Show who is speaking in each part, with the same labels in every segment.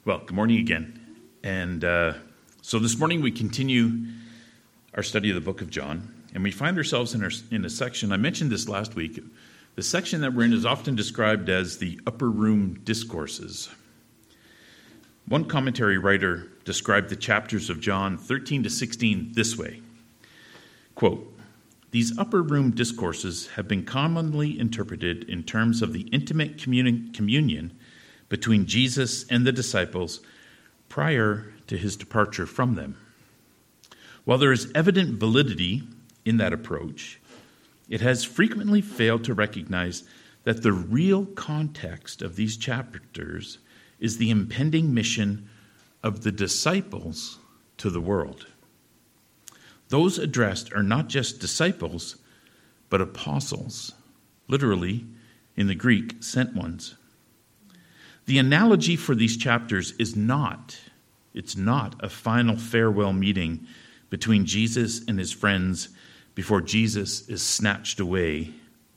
Speaker 1: Well, good morning again. And so this morning we continue our study of the book of John, and we find ourselves in a section, I mentioned this last week, the section that we're in is often described as the upper room discourses. One commentary writer described the chapters of John 13 to 16 this way, quote, "These upper room discourses have been commonly interpreted in terms of the intimate communion between Jesus and the disciples prior to his departure from them. While there is evident validity in that approach, it has frequently failed to recognize that the real context of these chapters is the impending mission of the disciples to the world. Those addressed are not just disciples, but apostles, literally, in the Greek, sent ones. The analogy for these chapters is not a final farewell meeting between Jesus and his friends before Jesus is snatched away.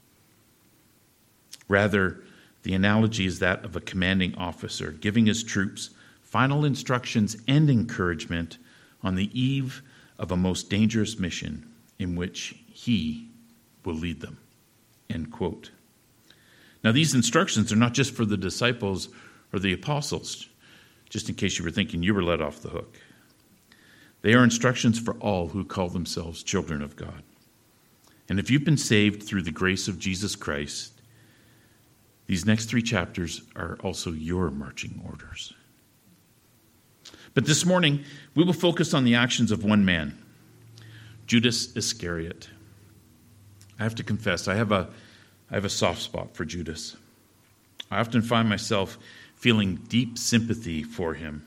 Speaker 1: Rather, the analogy is that of a commanding officer giving his troops final instructions and encouragement on the eve of a most dangerous mission in which he will lead them." End quote. Now, these instructions are not just for the disciples or the apostles, just in case you were thinking you were let off the hook. They are instructions for all who call themselves children of God. And if you've been saved through the grace of Jesus Christ, these next 3 chapters are also your marching orders. But this morning, we will focus on the actions of one man, Judas Iscariot. I have to confess, I have a soft spot for Judas. I often find myself feeling deep sympathy for him.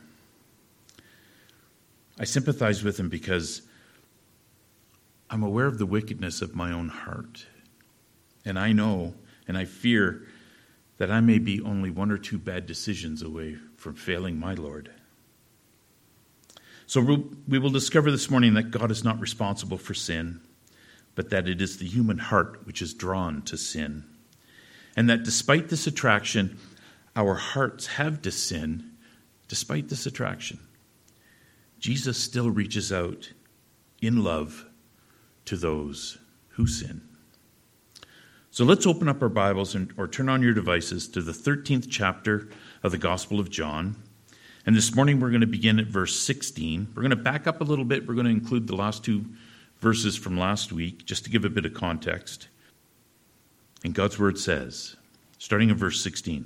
Speaker 1: I sympathize with him because I'm aware of the wickedness of my own heart. And I know and I fear that I may be only 1 or 2 bad decisions away from failing my Lord. So we will discover this morning that God is not responsible for sin, but that it is the human heart which is drawn to sin. And that despite this attraction, our hearts have to sin. Despite this attraction, Jesus still reaches out in love to those who sin. So let's open up our Bibles or turn on your devices to the 13th chapter of the Gospel of John. And this morning we're going to begin at verse 16. We're going to back up a little bit. We're going to include the last 2 verses from last week, just to give a bit of context. And God's word says, starting in verse 16,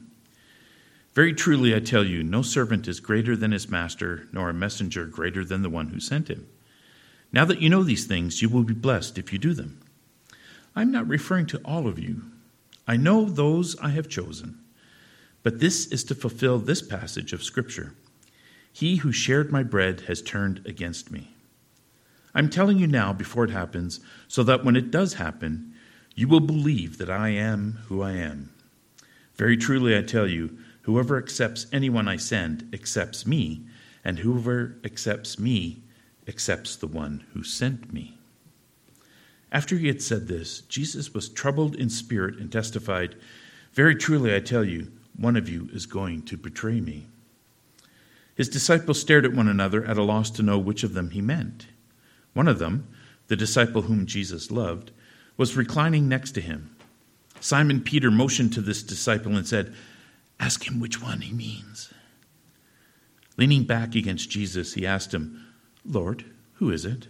Speaker 1: "Very truly I tell you, no servant is greater than his master, nor a messenger greater than the one who sent him. Now that you know these things, you will be blessed if you do them. I'm not referring to all of you. I know those I have chosen. But this is to fulfill this passage of Scripture. He who shared my bread has turned against me. I'm telling you now before it happens, so that when it does happen, you will believe that I am who I am. Very truly I tell you, whoever accepts anyone I send accepts me, and whoever accepts me accepts the one who sent me." After he had said this, Jesus was troubled in spirit and testified, "Very truly I tell you, one of you is going to betray me." His disciples stared at one another at a loss to know which of them he meant. One of them, the disciple whom Jesus loved, was reclining next to him. Simon Peter motioned to this disciple and said, "Ask him which one he means." Leaning back against Jesus, he asked him, "Lord, who is it?"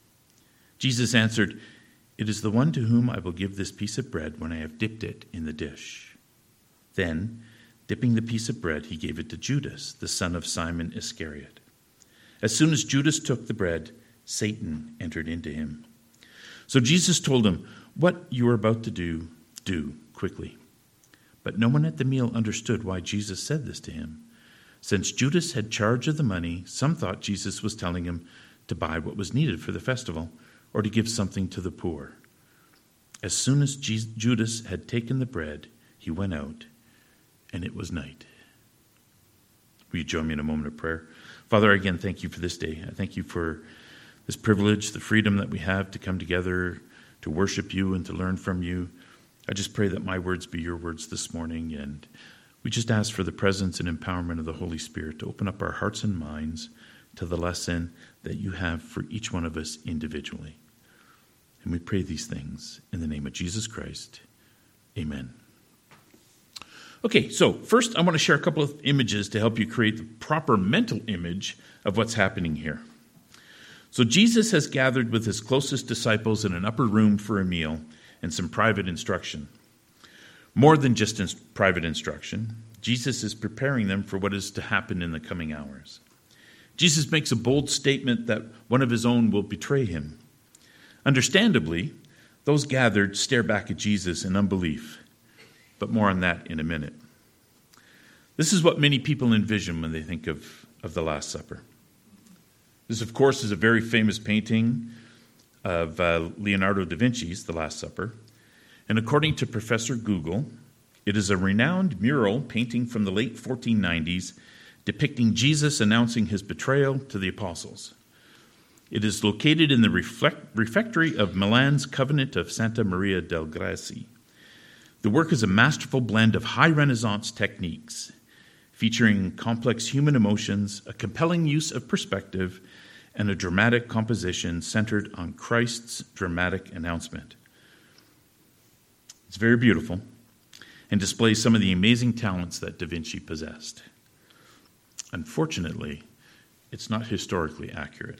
Speaker 1: Jesus answered, "It is the one to whom I will give this piece of bread when I have dipped it in the dish." Then, dipping the piece of bread, he gave it to Judas, the son of Simon Iscariot. As soon as Judas took the bread, Satan entered into him. So Jesus told him, "What you are about to do quickly." But no one at the meal understood why Jesus said this to him. Since Judas had charge of the money, some thought Jesus was telling him to buy what was needed for the festival or to give something to the poor. As soon as Judas had taken the bread, he went out, and it was night. Will you join me in a moment of prayer? Father, again, thank you for this day. I thank you for this privilege, the freedom that we have to come together to worship you and to learn from you. I just pray that my words be your words this morning, and We just ask for the presence and empowerment of the Holy Spirit to open up our hearts and minds to the lesson that you have for each one of us individually. And we pray these things in the name of Jesus Christ. Amen. Okay, so first I want to share a couple of images to help you create the proper mental image of what's happening here. So Jesus has gathered with his closest disciples in an upper room for a meal and some private instruction. More than just private instruction, Jesus is preparing them for what is to happen in the coming hours. Jesus makes a bold statement that one of his own will betray him. Understandably, those gathered stare back at Jesus in unbelief, but more on that in a minute. This is what many people envision when they think of the Last Supper. This, of course, is a very famous painting of Leonardo da Vinci's The Last Supper. And according to Professor Google, it is a renowned mural painting from the late 1490s depicting Jesus announcing his betrayal to the apostles. It is located in the refectory of Milan's Convent of Santa Maria del Grazie. The work is a masterful blend of high Renaissance techniques, featuring complex human emotions, a compelling use of perspective, and a dramatic composition centered on Christ's dramatic announcement. It's very beautiful and displays some of the amazing talents that Da Vinci possessed. Unfortunately, it's not historically accurate.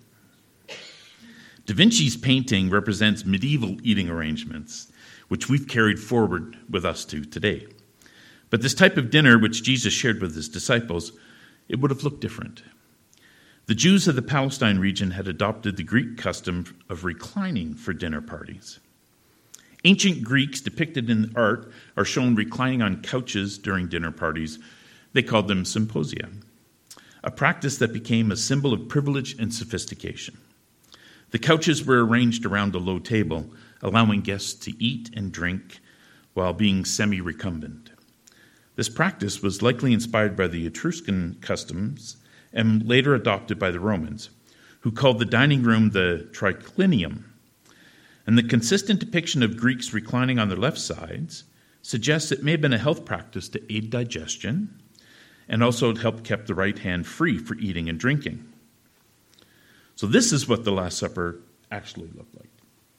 Speaker 1: Da Vinci's painting represents medieval eating arrangements, which we've carried forward with us to today. But this type of dinner, which Jesus shared with his disciples, it would have looked different. The Jews of the Palestine region had adopted the Greek custom of reclining for dinner parties. Ancient Greeks depicted in art are shown reclining on couches during dinner parties. They called them symposia, a practice that became a symbol of privilege and sophistication. The couches were arranged around a low table, allowing guests to eat and drink while being semi-recumbent. This practice was likely inspired by the Etruscan customs and later adopted by the Romans, who called the dining room the triclinium. And the consistent depiction of Greeks reclining on their left sides suggests it may have been a health practice to aid digestion and also help keep the right hand free for eating and drinking. So this is what the Last Supper actually looked like.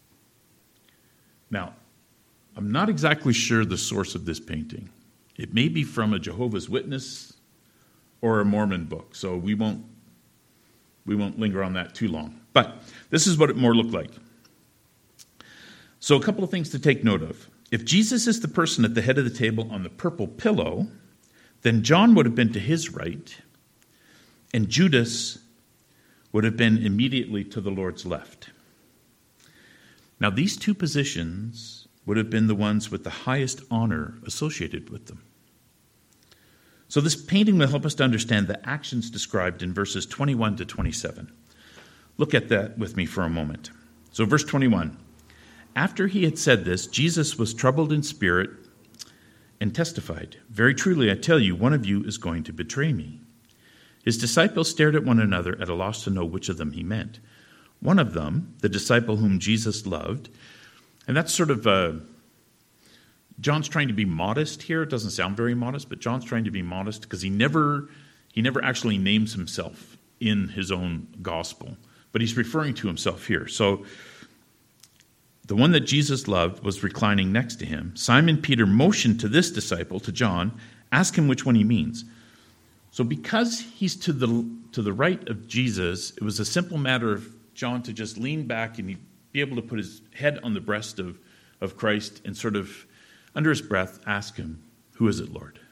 Speaker 1: Now, I'm not exactly sure the source of this painting. It may be from a Jehovah's Witness or a Mormon book, so we won't linger on that too long. But this is what it more looked like. So a couple of things to take note of. If Jesus is the person at the head of the table on the purple pillow, then John would have been to his right, and Judas would have been immediately to the Lord's left. Now, these two positions would have been the ones with the highest honor associated with them. So this painting will help us to understand the actions described in verses 21 to 27. Look at that with me for a moment. So verse 21. After he had said this, Jesus was troubled in spirit and testified, "Very truly, I tell you, one of you is going to betray me." His disciples stared at one another at a loss to know which of them he meant. One of them, the disciple whom Jesus loved, and that's sort of John's trying to be modest here. It doesn't sound very modest, but John's trying to be modest because he never actually names himself in his own gospel, but he's referring to himself here. So the one that Jesus loved was reclining next to him. Simon Peter motioned to this disciple, to John, ask him which one he means. So because he's to the right of Jesus, it was a simple matter of John to just lean back and he'd be able to put his head on the breast of Christ and sort of, under his breath, ask him, "Who is it, Lord?"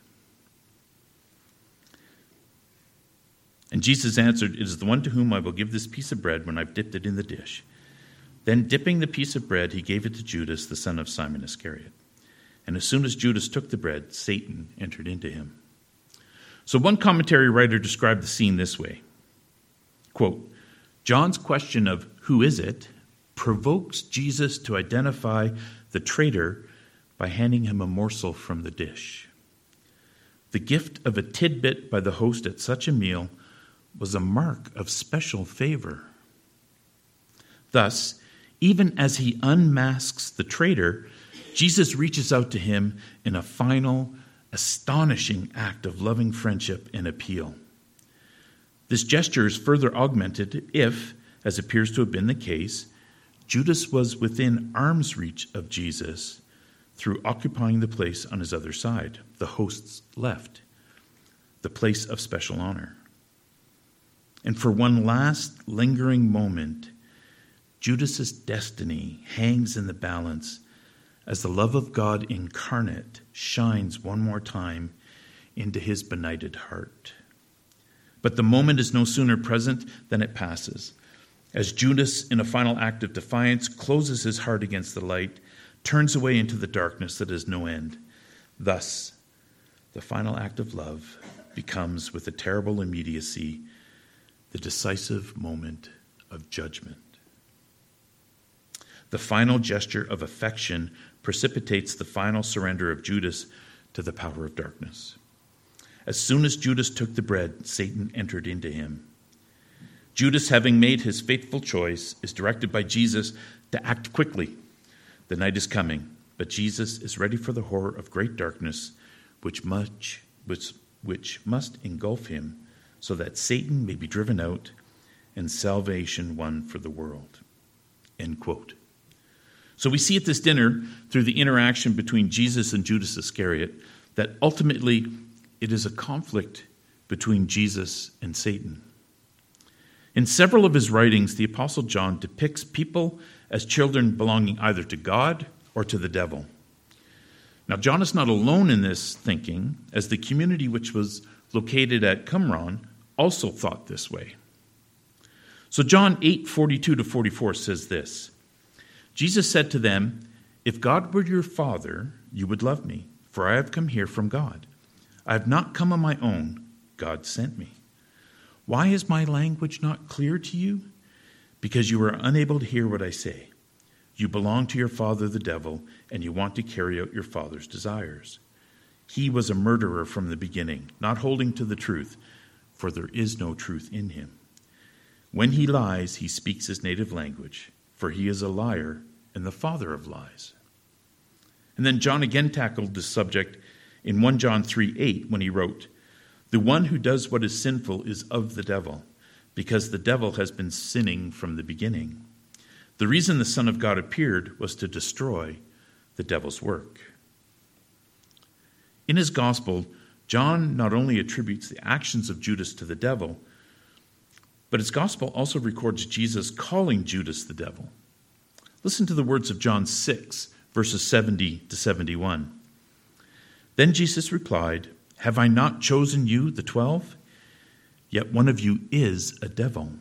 Speaker 1: And Jesus answered, "It is the one to whom I will give this piece of bread when I've dipped it in the dish." Then, dipping the piece of bread, he gave it to Judas, the son of Simon Iscariot. And as soon as Judas took the bread, Satan entered into him. So one commentary writer described the scene this way. Quote, John's question of "who is it?" provokes Jesus to identify the traitor by handing him a morsel from the dish. The gift of a tidbit by the host at such a meal was a mark of special favor. Thus, even as he unmasks the traitor, Jesus reaches out to him in a final, astonishing act of loving friendship and appeal. This gesture is further augmented if, as appears to have been the case, Judas was within arm's reach of Jesus through occupying the place on his other side, the host's left, the place of special honor. And for one last lingering moment, Judas's destiny hangs in the balance as the love of God incarnate shines one more time into his benighted heart. But the moment is no sooner present than it passes. As Judas, in a final act of defiance, closes his heart against the light, turns away into the darkness that has no end. Thus, the final act of love becomes, with a terrible immediacy, the decisive moment of judgment. The final gesture of affection precipitates the final surrender of Judas to the power of darkness. As soon as Judas took the bread, Satan entered into him. Judas, having made his fateful choice, is directed by Jesus to act quickly. The night is coming, but Jesus is ready for the horror of great darkness, which must engulf him, so that Satan may be driven out and salvation won for the world. End quote. So we see at this dinner, through the interaction between Jesus and Judas Iscariot, that ultimately it is a conflict between Jesus and Satan. In several of his writings, the Apostle John depicts people as children belonging either to God or to the devil. Now, John is not alone in this thinking, as the community which was located at Qumran also thought this way. So John 8:42-44 says this, Jesus said to them, "If God were your Father, you would love me, for I have come here from God. I have not come on my own. God sent me. Why is my language not clear to you? Because you are unable to hear what I say. You belong to your father, the devil, and you want to carry out your father's desires. He was a murderer from the beginning, not holding to the truth, for there is no truth in him. When he lies, he speaks his native language, for he is a liar and the father of lies." And then John again tackled this subject in 1 John 3:8 when he wrote, "The one who does what is sinful is of the devil, because the devil has been sinning from the beginning. The reason the Son of God appeared was to destroy the devil's work." In his gospel, John not only attributes the actions of Judas to the devil, but his gospel also records Jesus calling Judas the devil. Listen to the words of John 6, verses 70-71. Then Jesus replied, "Have I not chosen you, the 12? Yet one of you is a devil."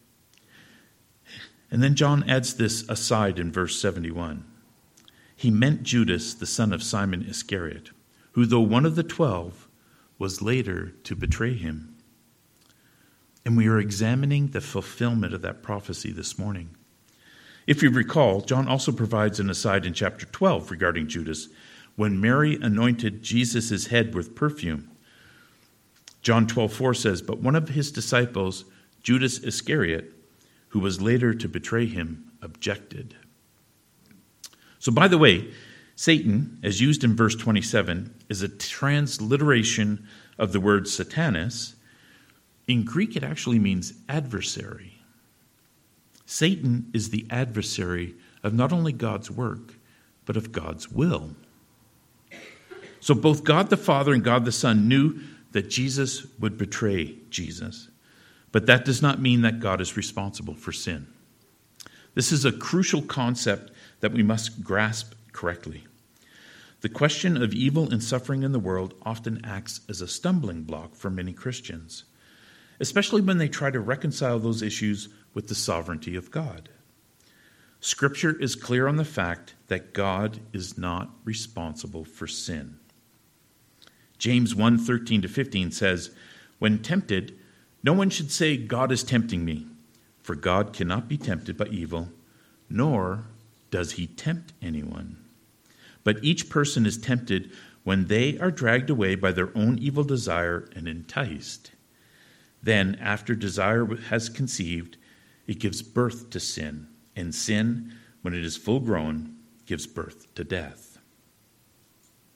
Speaker 1: And then John adds this aside in verse 71. He meant Judas, the son of Simon Iscariot, who, though one of the 12, was later to betray him. And we are examining the fulfillment of that prophecy this morning. If you recall, John also provides an aside in chapter 12 regarding Judas, when Mary anointed Jesus' head with perfume. John 12:4 says, "But one of his disciples, Judas Iscariot, who was later to betray him, objected." So, by the way, Satan, as used in verse 27, is a transliteration of the word Satanas. In Greek, it actually means adversary. Satan is the adversary of not only God's work, but of God's will. So both God the Father and God the Son knew that Jesus would betray Jesus. But that does not mean that God is responsible for sin. This is a crucial concept that we must grasp correctly. The question of evil and suffering in the world often acts as a stumbling block for many Christians, especially when they try to reconcile those issues with the sovereignty of God. Scripture is clear on the fact that God is not responsible for sin. James 1:13-15 says, "When tempted, no one should say, 'God is tempting me,' for God cannot be tempted by evil, nor does he tempt anyone. But each person is tempted when they are dragged away by their own evil desire and enticed. Then, after desire has conceived, it gives birth to sin, and sin, when it is full grown, gives birth to death."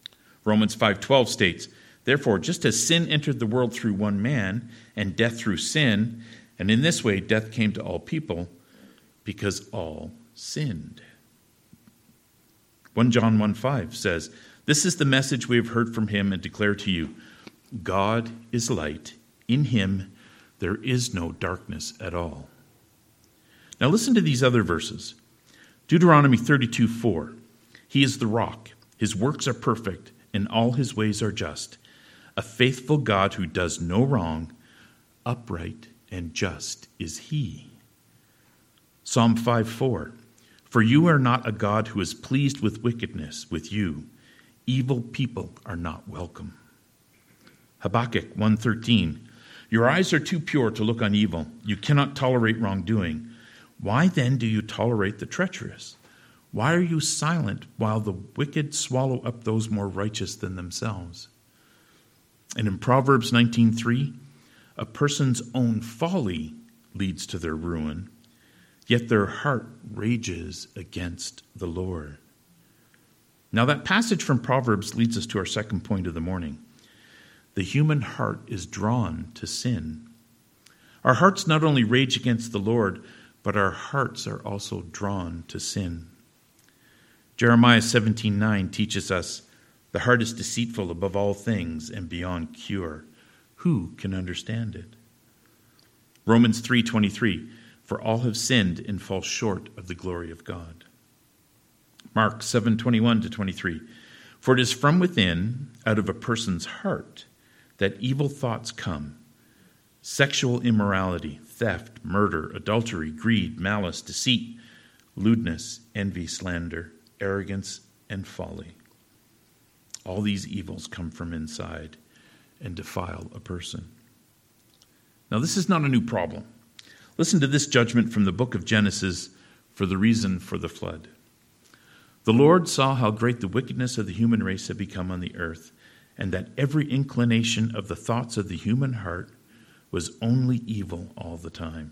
Speaker 1: Romans 5:12 states, "Therefore, just as sin entered the world through one man, and death through sin, and in this way death came to all people, because all sinned." 1 John 1:5 says, "This is the message we have heard from him and declare to you. God is light. In him there is no darkness at all." Now listen to these other verses. Deuteronomy 32:4. "He is the rock. His works are perfect, and all his ways are just. A faithful God who does no wrong, upright and just is he." Psalm 5:4. "For you are not a God who is pleased with wickedness. With you, evil people are not welcome." Habakkuk 1:13. "Your eyes are too pure to look on evil. You cannot tolerate wrongdoing. Why then do you tolerate the treacherous? Why are you silent while the wicked swallow up those more righteous than themselves?" And in Proverbs 19:3, "A person's own folly leads to their ruin, yet their heart rages against the Lord." Now that passage from Proverbs leads us to our second point of the morning. The human heart is drawn to sin. Our hearts not only rage against the Lord, but our hearts are also drawn to sin. Jeremiah 17:9 teaches us, "The heart is deceitful above all things and beyond cure. Who can understand it?" Romans 3:23, "For all have sinned and fall short of the glory of God." Mark 7:21-23, "For it is from within, out of a person's heart, that evil thoughts come: sexual immorality, theft, murder, adultery, greed, malice, deceit, lewdness, envy, slander, arrogance, and folly. All these evils come from inside and defile a person." Now, this is not a new problem. Listen to this judgment from the book of Genesis for the reason for the flood. "The Lord saw how great the wickedness of the human race had become on the earth, and that every inclination of the thoughts of the human heart was only evil all the time."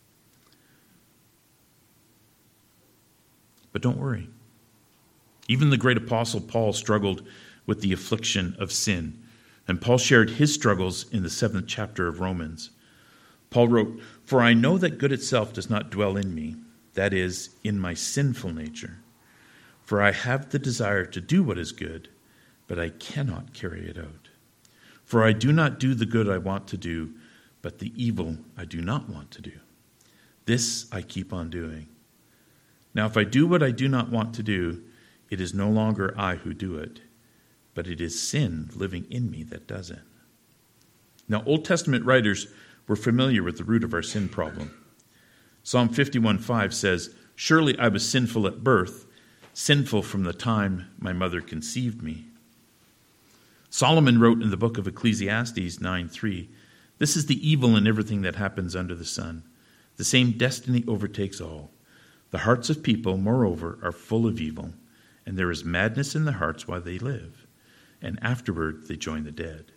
Speaker 1: But don't worry. Even the great apostle Paul struggled with the affliction of sin, and Paul shared his struggles in the 7th chapter of Romans. Paul wrote, "For I know that good itself does not dwell in me, that is, in my sinful nature. For I have the desire to do what is good, but I cannot carry it out. For I do not do the good I want to do, but the evil I do not want to do. This I keep on doing. Now if I do what I do not want to do, it is no longer I who do it, but it is sin living in me that does it." Now, Old Testament writers were familiar with the root of our sin problem. Psalm 51:5 says, "Surely I was sinful at birth, sinful from the time my mother conceived me." Solomon wrote in the book of Ecclesiastes 9:3, "This is the evil in everything that happens under the sun. The same destiny overtakes all. The hearts of people, moreover, are full of evil, and there is madness in their hearts while they live, and afterward they join the dead."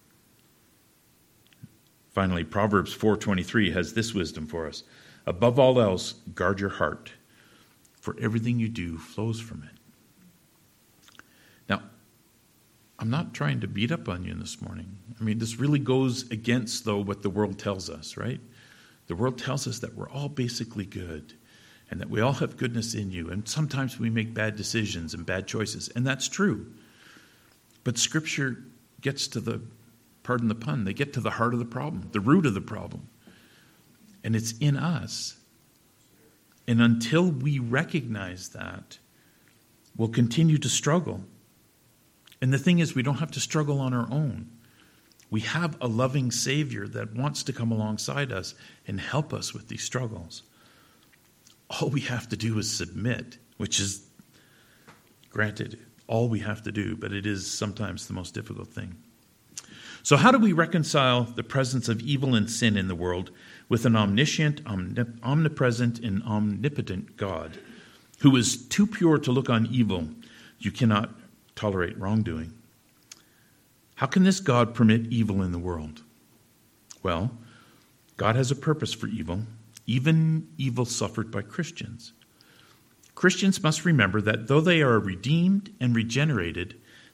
Speaker 1: Finally, Proverbs 4:23 has this wisdom for us: "Above all else, guard your heart, for everything you do flows from it." Now, I'm not trying to beat up on you this morning. I mean, this really goes against, though, what the world tells us, right? The world tells us that we're all basically good, and that we all have goodness in you, and sometimes we make bad decisions and bad choices, and that's true. But Scripture gets to the, pardon the pun, they get to the heart of the problem, the root of the problem. And it's in us. And until we recognize that, we'll continue to struggle. And the thing is, we don't have to struggle on our own. We have a loving Savior that wants to come alongside us and help us with these struggles. All we have to do is submit, which is, granted, all we have to do, but it is sometimes the most difficult thing. So how do we reconcile the presence of evil and sin in the world with an omniscient, omnipresent, and omnipotent God who is too pure to look on evil? You cannot tolerate wrongdoing. How can this God permit evil in the world? Well, God has a purpose for evil, even evil suffered by Christians. Christians must remember that though they are redeemed and regenerated,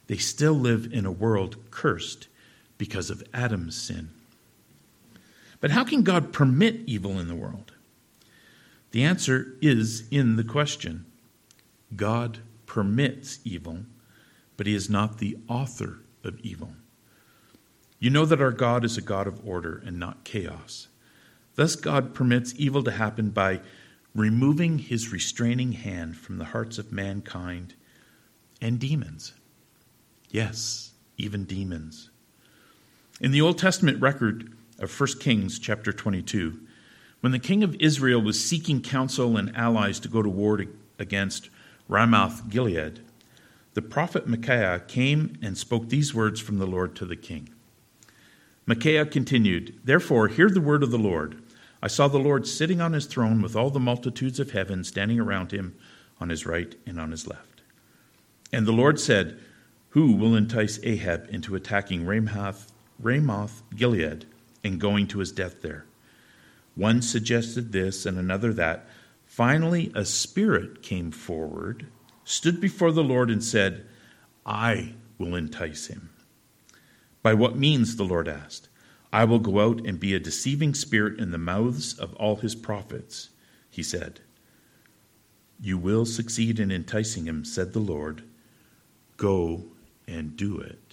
Speaker 1: they still live in a world cursed because of Adam's sin. But how can God permit evil in the world? The answer is in the question. God permits evil, but he is not the author of evil. You know that our God is a God of order and not chaos. Thus, God permits evil to happen by removing his restraining hand from the hearts of mankind and demons. Yes, even demons. In the Old Testament record of 1 Kings chapter 22, when the king of Israel was seeking counsel and allies to go to war against Ramoth Gilead, the prophet Micaiah came and spoke these words from the Lord to the king. Micaiah continued, "Therefore, hear the word of the Lord. I saw the Lord sitting on his throne with all the multitudes of heaven standing around him on his right and on his left. And the Lord said, who will entice Ahab into attacking Ramoth Gilead and going to his death there? One suggested this and another that. Finally, a spirit came forward, stood before the Lord and said, I will entice him. By what means, the Lord asked. I will go out and be a deceiving spirit in the mouths of all his prophets, he said. You will succeed in enticing him, said the Lord. Go and do it.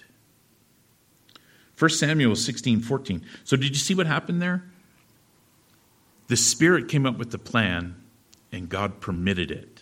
Speaker 1: 1 Samuel 16:14. So did you see what happened there? The spirit came up with the plan, and God permitted it.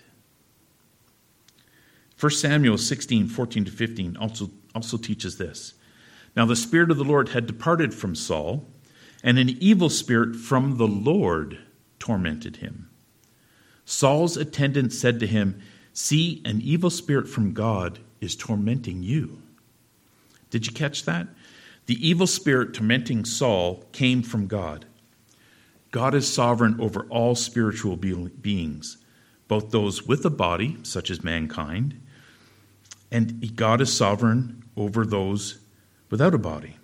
Speaker 1: 1 Samuel 16:14-15 also teaches this. Now the Spirit of the Lord had departed from Saul, and an evil spirit from the Lord tormented him. Saul's attendant said to him, see, an evil spirit from God is tormenting you. Did you catch that? The evil spirit tormenting Saul came from God. God is sovereign over all spiritual beings, both those with a body, such as mankind, and God is sovereign over those without a body.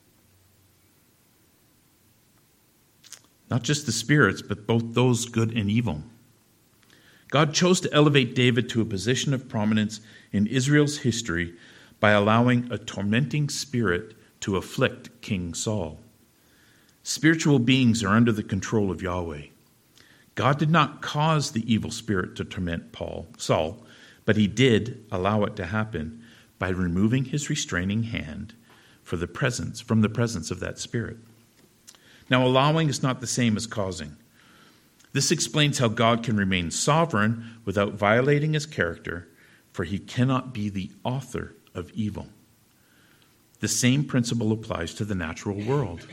Speaker 1: Not just the spirits, but both those good and evil. God chose to elevate David to a position of prominence in Israel's history by allowing a tormenting spirit to afflict King Saul. Spiritual beings are under the control of Yahweh. God did not cause the evil spirit to torment Saul, but he did allow it to happen by removing his restraining hand from the presence of that spirit. Now, allowing is not the same as causing. This explains how God can remain sovereign without violating his character, for he cannot be the author of evil. The same principle applies to the natural world.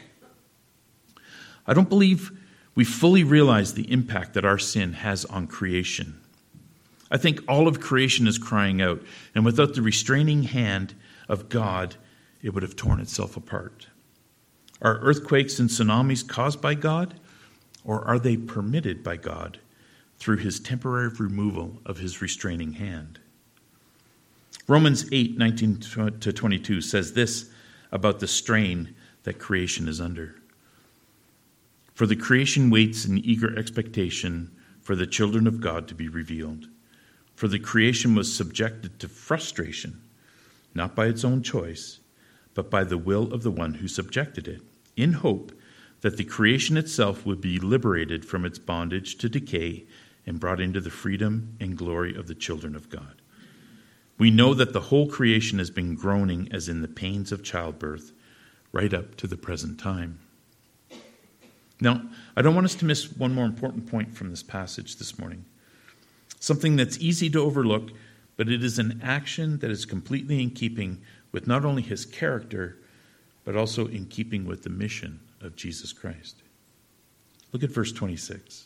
Speaker 1: I don't believe we fully realize the impact that our sin has on creation. I think all of creation is crying out, and without the restraining hand of God, it would have torn itself apart. Are earthquakes and tsunamis caused by God, or are they permitted by God through his temporary removal of his restraining hand? Romans 8:19-22 says this about the strain that creation is under. For the creation waits in eager expectation for the children of God to be revealed. For the creation was subjected to frustration, not by its own choice, but by the will of the one who subjected it, in hope that the creation itself would be liberated from its bondage to decay and brought into the freedom and glory of the children of God. We know that the whole creation has been groaning as in the pains of childbirth right up to the present time. Now, I don't want us to miss one more important point from this passage this morning. Something that's easy to overlook, but it is an action that is completely in keeping with not only his character, but also in keeping with the mission of Jesus Christ. Look at verse 26.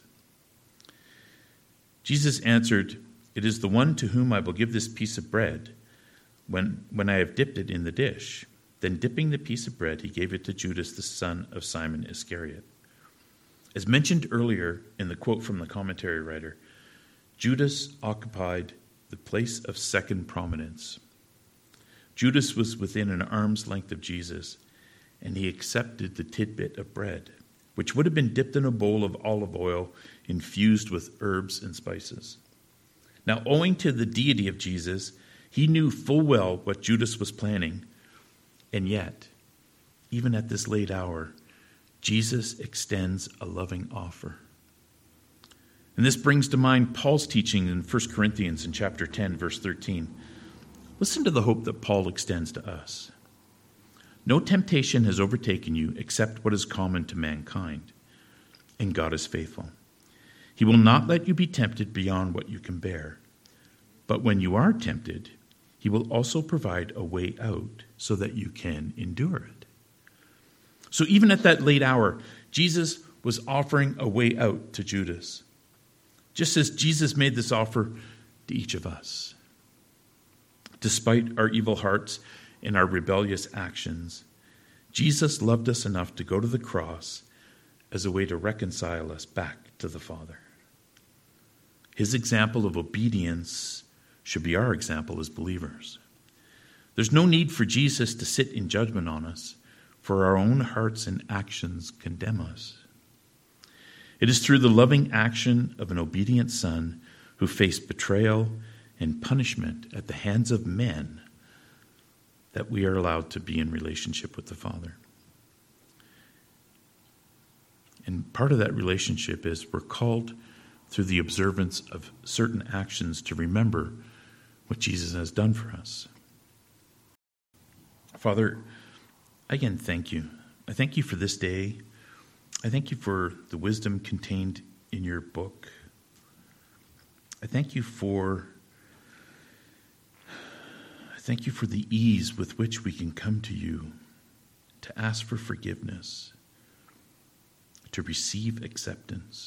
Speaker 1: Jesus answered, it is the one to whom I will give this piece of bread when I have dipped it in the dish. Then dipping the piece of bread, he gave it to Judas, the son of Simon Iscariot. As mentioned earlier in the quote from the commentary writer, Judas occupied the place of second prominence. Judas was within an arm's length of Jesus, and he accepted the tidbit of bread, which would have been dipped in a bowl of olive oil infused with herbs and spices. Now, owing to the deity of Jesus, He knew full well what Judas was planning, and yet, even at this late hour, Jesus extends a loving offer. And this brings to mind Paul's teaching in 1 Corinthians in chapter 10, verse 13. Listen to the hope that Paul extends to us. No temptation has overtaken you except what is common to mankind, and God is faithful. He will not let you be tempted beyond what you can bear. But when you are tempted, he will also provide a way out so that you can endure it. So even at that late hour, Jesus was offering a way out to Judas, just as Jesus made this offer to each of us. Despite our evil hearts and our rebellious actions, Jesus loved us enough to go to the cross as a way to reconcile us back to the Father. His example of obedience should be our example as believers. There's no need for Jesus to sit in judgment on us, for our own hearts and actions condemn us. It is through the loving action of an obedient Son who faced betrayal and punishment at the hands of men that we are allowed to be in relationship with the Father. And part of that relationship is we're called through the observance of certain actions to remember what Jesus has done for us. Father, again, thank you. I thank you for this day. I thank you for the wisdom contained in your book. I thank you for the ease with which we can come to you to ask for forgiveness, to receive acceptance.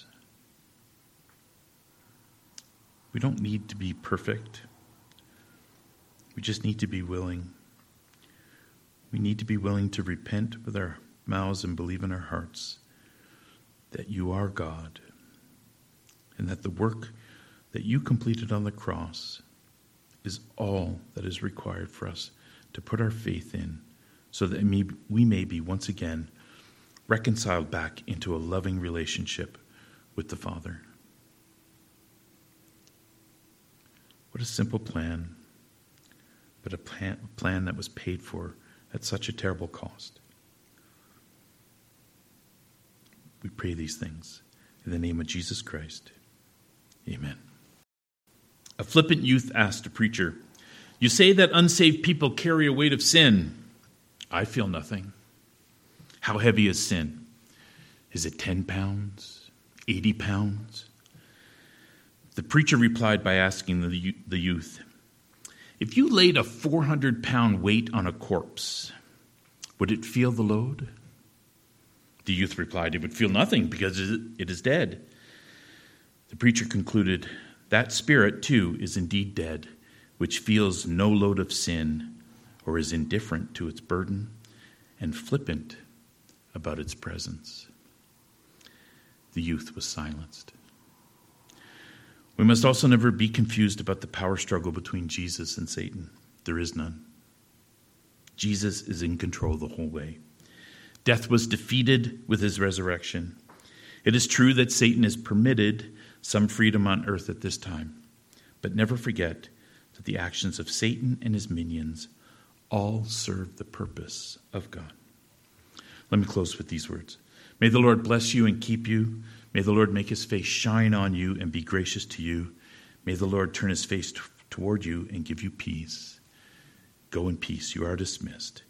Speaker 1: We don't need to be perfect. We just need to be willing. We need to be willing to repent with our mouths and believe in our hearts that you are God and that the work that you completed on the cross is all that is required for us to put our faith in so that we may be once again reconciled back into a loving relationship with the Father. What a simple plan, but a plan that was paid for at such a terrible cost. We pray these things in the name of Jesus Christ. Amen. A flippant youth asked a preacher, "You say that unsaved people carry a weight of sin. I feel nothing. How heavy is sin? Is it 10 pounds? 80 pounds? The preacher replied by asking the youth, "If you laid a 400-pound weight on a corpse, would it feel the load?" The youth replied, "It would feel nothing because it is dead." The preacher concluded, "That spirit, too, is indeed dead, which feels no load of sin or is indifferent to its burden and flippant about its presence." The youth was silenced. We must also never be confused about the power struggle between Jesus and Satan. There is none. Jesus is in control the whole way. Death was defeated with his resurrection. It is true that Satan is permitted some freedom on earth at this time, but never forget that the actions of Satan and his minions all serve the purpose of God. Let me close with these words. May the Lord bless you and keep you. May the Lord make his face shine on you and be gracious to you. May the Lord turn his face toward you and give you peace. Go in peace. You are dismissed.